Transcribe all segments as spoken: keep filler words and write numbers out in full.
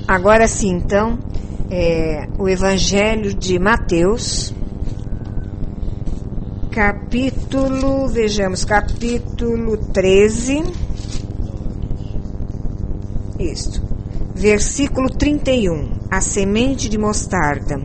Agora sim, então, é, o Evangelho de Mateus, capítulo, vejamos, capítulo treze, isto, versículo trinta e um, a semente de mostarda.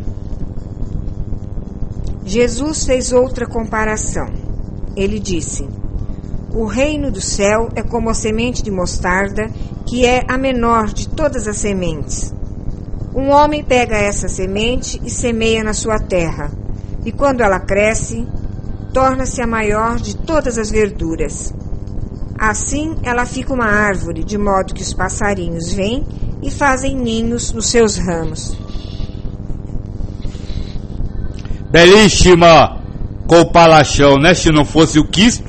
Jesus fez outra comparação. Ele disse: o reino do céu é como a semente de mostarda, que é a menor de todas as sementes. Um homem pega essa semente e semeia na sua terra, e quando ela cresce, torna-se a maior de todas as verduras. Assim, ela fica uma árvore, de modo que os passarinhos vêm e fazem ninhos nos seus ramos. Belíssima comparação, né? Se não fosse o Cristo.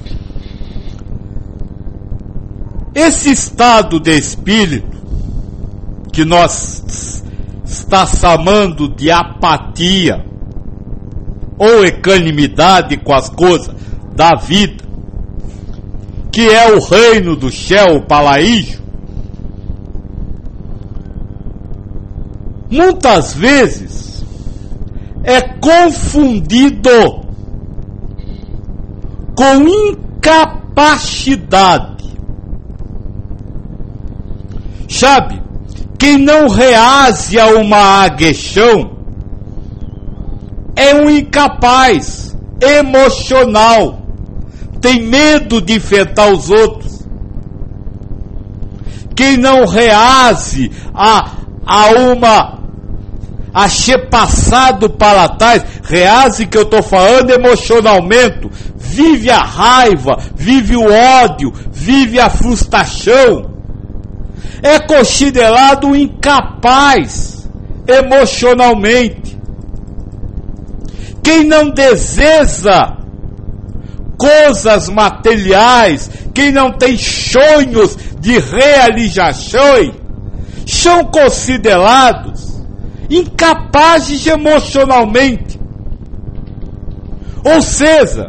Esse estado de espírito que nós está chamando de apatia ou equanimidade com as coisas da vida, que é o reino do céu, o paraíso, muitas vezes é confundido com incapacidade. Sabe, quem não reage a uma agressão é um incapaz emocional, tem medo de enfrentar os outros. Quem não reage a, a uma a ser passado para trás, reage que eu estou falando emocionalmente, vive a raiva, vive o ódio, vive a frustração, é considerado incapaz emocionalmente. Quem não deseja coisas materiais, quem não tem sonhos de realização, são considerados incapazes emocionalmente. Ou seja,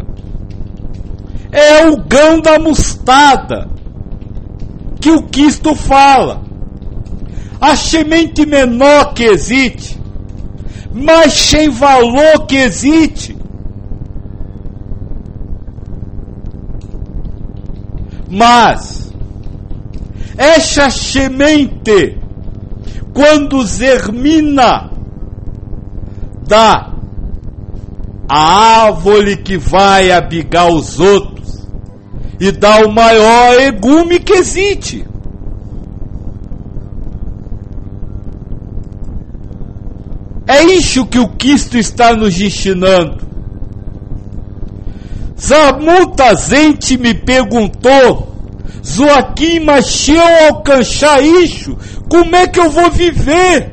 é o grão da mostarda que o Cristo fala, a semente menor que existe, mas sem valor que existe. Mas essa semente, quando germina, dá a árvore que vai abrigar os outros e dá o maior legume que existe. É isso que o Cristo está nos ensinando. Já muita gente me perguntou: Joaquim, mas se eu alcançar isso, como é que eu vou viver?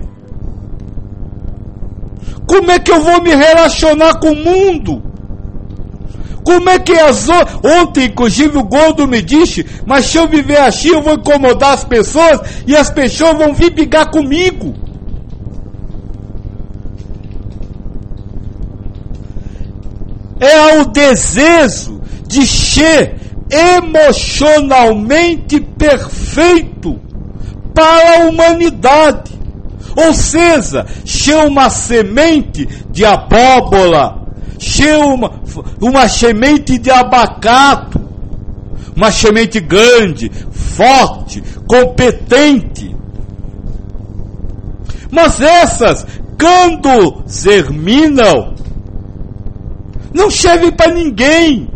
Como é que eu vou me relacionar com o mundo? Como é que as outras... Ontem, inclusive, o Gordo me disse: mas se eu viver assim, eu vou incomodar as pessoas e as pessoas vão vir brigar comigo. É o desejo de ser emocionalmente perfeito para a humanidade. Ou seja, ser uma semente de abóbora, ser uma, uma semente de abacate, uma semente grande, forte, competente. Mas essas, quando germinam, não serve para ninguém.